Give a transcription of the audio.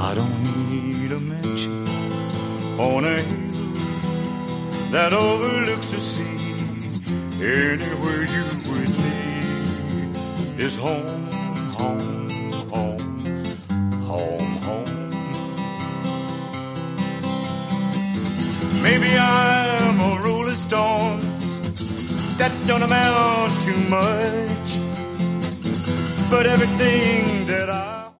I don't need a mansion on a hill that overlooks the sea. Anywhere you with me is home, home, home, home, home. Maybe I'm a rolling stone that don't amount to much, but everything that I